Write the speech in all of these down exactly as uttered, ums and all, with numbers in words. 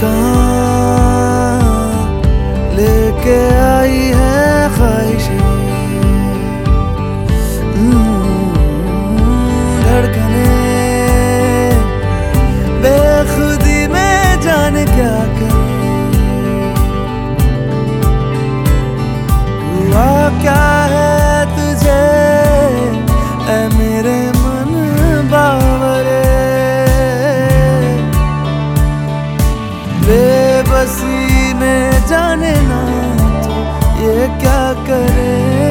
कहाँ लेके आई है ख्वाहिशें, धड़कने बेखुदी में जाने क्या करे। हुआ क्या है तुझे ऐ मेरे मन बावरे, बेबसी में जाने ना तो ये क्या करे।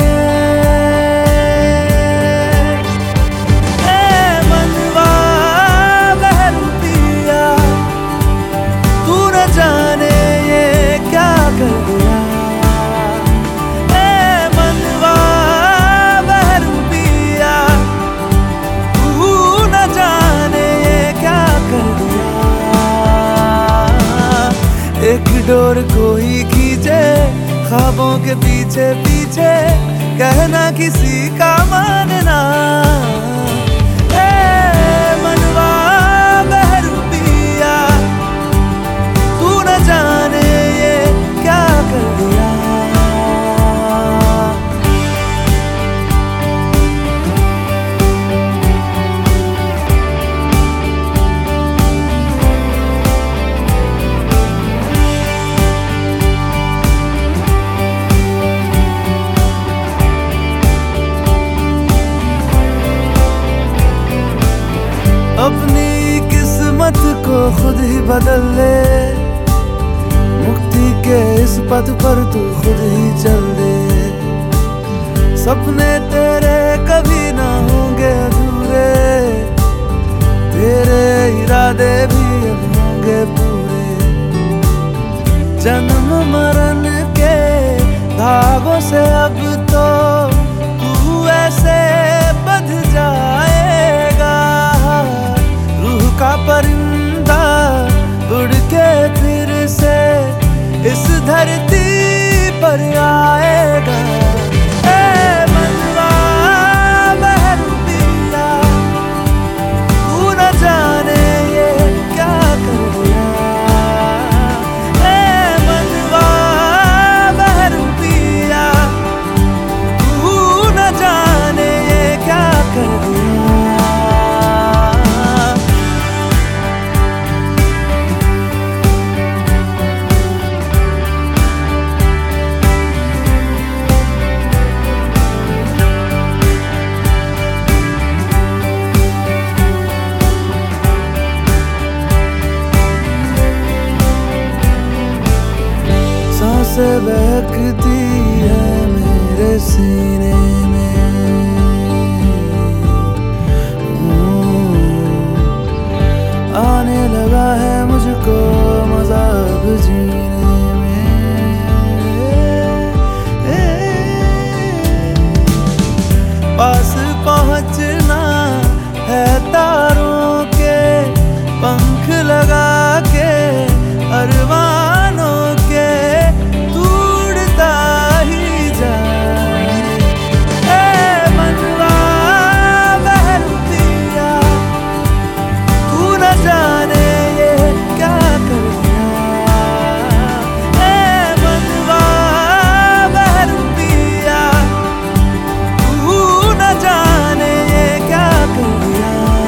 एक डोर कोई खींचे ख्वाबों के पीछे पीछे, कहना किसी का मानना। ए मनवा बहरूपिया, तू न जाने ये क्या कर दिया। अपनी किस्मत को खुद ही बदल ले, मुक्ति के इस पथ पर तू खुद ही चल दे। सपने तेरे कभी ना होंगे अधूरे, तेरे इरादे भी अब होंगे पूरे। जन्म मरण के धागों से अब तो तू ऐसे बंध जाएगा, का परिंदा उड़ के फिर से इस धरती पर आएगा। ए मनवा बहरूपिया, तू न जाने ये क्या कर दिया। ए मनवा बहरूपिया, तू न जाने ये क्या कर दिया। सांसें बहकती है मेरे सीने में, आने लगा है मुझको मजा अब जीने में। पास पहुंचना है तारों के पंख लगा के, अरमानों के टूटता ही जाए। ए मनवा बहरूपिया, तू न जाने ये क्या कर दिया। ए मनवा बहरूपिया, तू न जाने ये क्या कर दिया।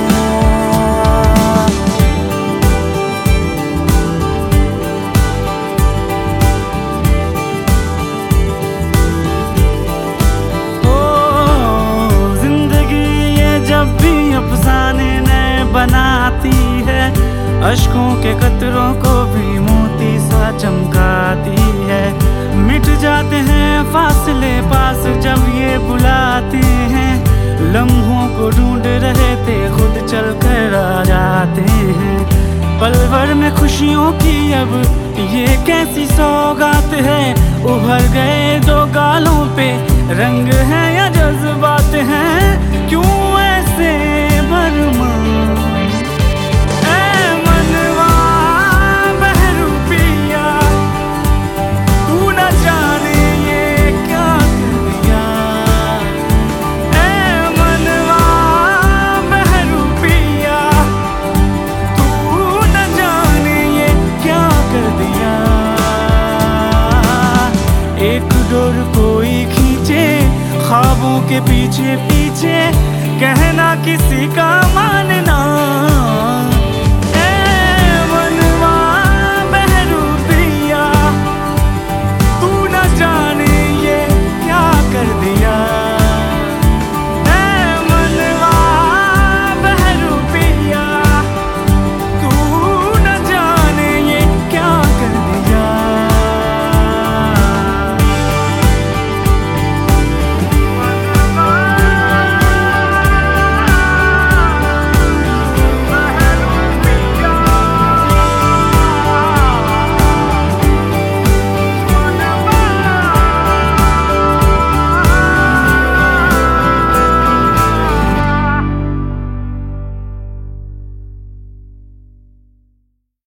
अफसाने नए बनाती है, अश्कों के कतरों को भी मोती सा चमकाती है। मिट जाते हैं फासले पास जब ये बुलाते हैं, लम्हों को ढूंढ रहे थे खुद चल कर आ जाते हैं। पल भर में खुशियों की अब ये कैसी सौगात है, उभर गए दो गालों पे रंग है या जज्बात हैं। क्यों ऐसे भरमा ऐ मनवा बहरूपिया, तू न जाने ये क्या कर दिया। ऐ मनवा बहरूपिया, तू न जाने ये क्या कर किसी का